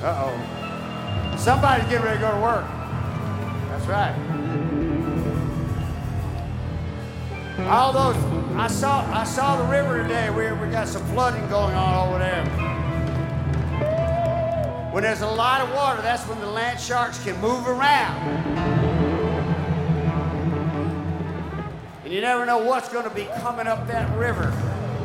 Uh-oh. Somebody's getting ready to go to work. That's right. All those, I saw the river today. We got some flooding going on over there. When there's a lot of water, that's when the land sharks can move around. And you never know what's going to be coming up that river.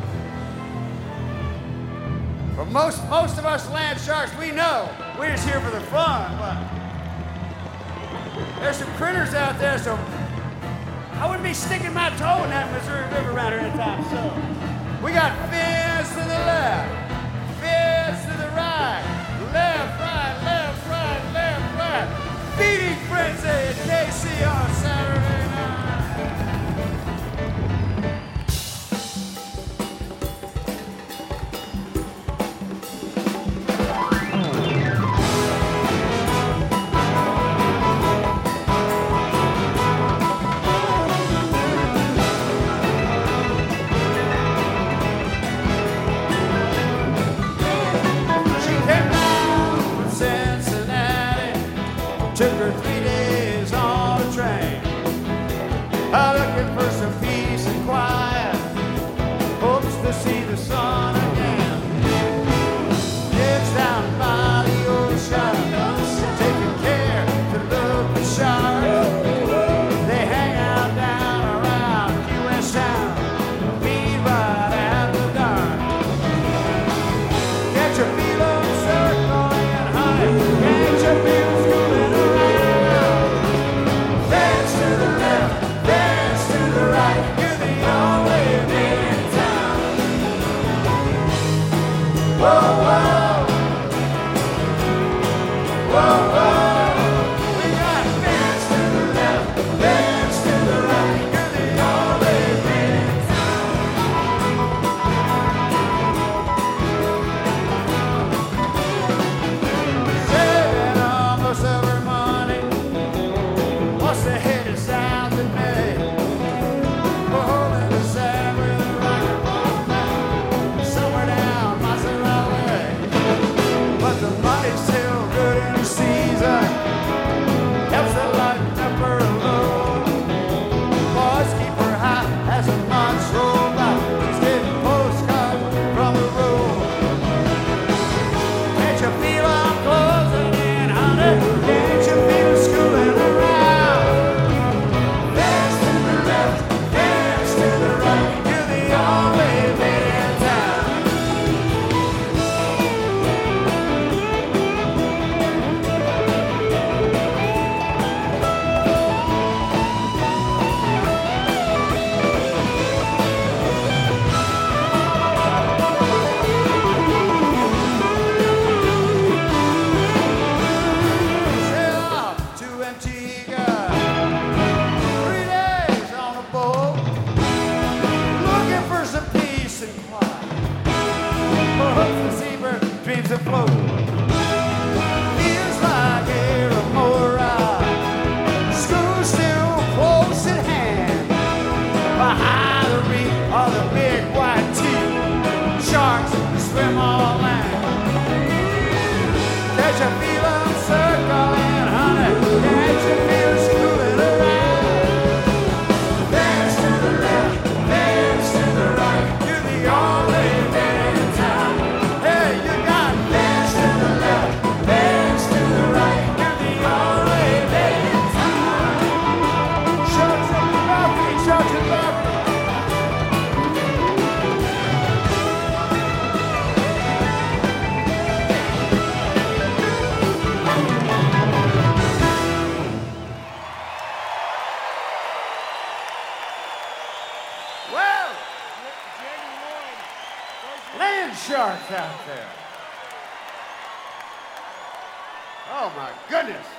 For most of us land sharks, we know we're just here for the fun, but there's some critters out there, so I wouldn't be sticking my toe in that Missouri River around here anytime soon. We got fins to the left, fins to the right, left, right, left, right, left, right. Feeding frenzy at KC on Saturday night. Took her 3 days on a train, looking for some peace and quiet, hopes to see the sun again. Lives down by the ocean, taking care to look the sharks. They hang out down around U.S. town, feed right at the dark. Can't you feel them circling, honey? Can't you feel them schooling around? Whoa, whoa, whoa, whoa. We got fans to the left, fans to the right. You're the only man in town. Saving almost every morning. What's the headed south in May? We're holding the sand with a rocket ball now. Somewhere down but the money's still good in the season. Helps to lighten up her load. Boys keep her high as the months roll by. She's getting postcards from the road. Can't you feel I'm closing in, honey? Can't you feel it schooling around? Dance to the left, dance to the right. You're the only lady in town. Dreams afloat. Feels like a moron. School's still close at hand. Behind the reef are the big white teeth. Sharks swim on land. Can't you feel them circling, honey? Can't you feel it schooling around? Dance to the left, dance to the right. You're the only man in town. Hey, you got dance to the left, dance to the right. You're the only man in town. Sharks in the balcony, sharks in the balcony. Well, land sharks out there. Oh my goodness.